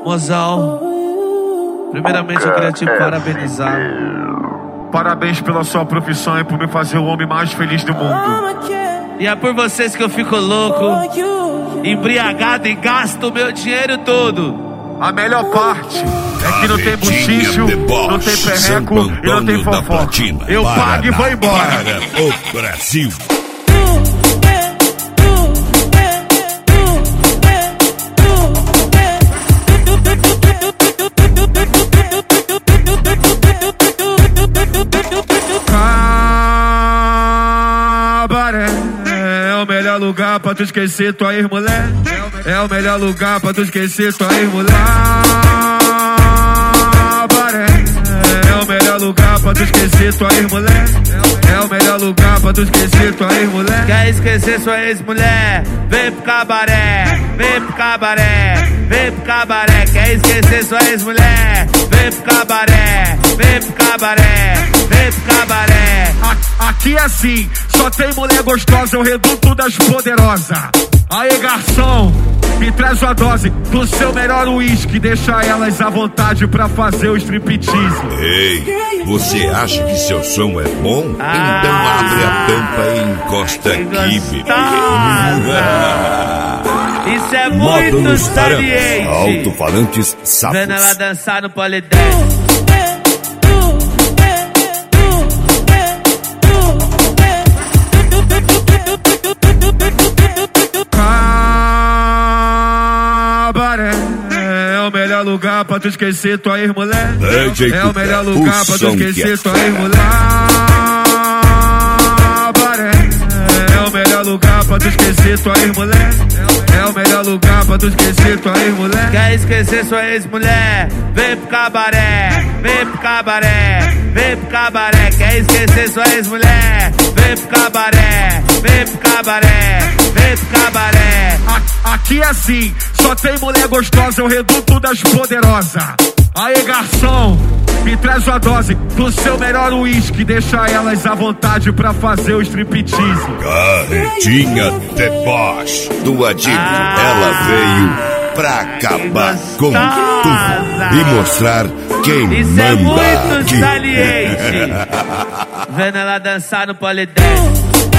Mozão, primeiramente eu queria te parabenizar. Parabéns pela sua profissão e por me fazer o homem mais feliz do mundo. E é por vocês que eu fico louco, embriagado e gasto o meu dinheiro todo. A melhor parte é que não tem buchicho, não tem perreco e não tem fofoca. Eu pago e vou embora. Para o Brasil. Cabaré é o melhor lugar pra tu esquecer tua ex-mulher. É o melhor lugar pra tu esquecer tua ex-mulher. Cabaré é o melhor lugar pra tu esquecer tua ex-mulher. É o melhor lugar pra tu esquecer tua ex-mulher. Quer esquecer sua ex-mulher? Vem pro cabaré, vem pro cabaré, vem pro cabaré. Quer esquecer sua ex-mulher? Vem pro cabaré, vem pro cabaré, vem pro cabaré. Aqui é assim, só tem mulher gostosa, é o reduto das poderosas. Aí, garçom, me traz uma dose do seu melhor uísque, deixa elas à vontade pra fazer o striptease. Ei, você acha que seu som é bom? Então abre a tampa e encosta aqui, bebê. Isso é muito Módulos saliente. Alto-falantes sapos. Vendo ela dançar no polidense. Cabaré é o melhor lugar pra tu esquecer tua ex-mulher. É o melhor o lugar pra tu som que esquecer é tua ex-mulher. Cabaré é o melhor lugar pra tu esquecer tua ex-mulher. É o melhor lugar pra tu esquecer tua ex-mulher. Quer esquecer sua ex-mulher? Vem pro cabaré, vem pro cabaré, vem pro cabaré. Quer esquecer sua ex-mulher? Vem pro cabaré, vem pro cabaré, vem pro cabaré. Aqui é assim, só tem mulher gostosa, é o reduto das poderosas. Aí, garçom, me traz uma dose do seu melhor uísque, deixa elas à vontade pra fazer o striptease. Carretinha The Boss do Adib. Ela veio pra acabar com tudo e mostrar quem Isso manda é muito aqui. saliente. Vendo ela dançar no polidense.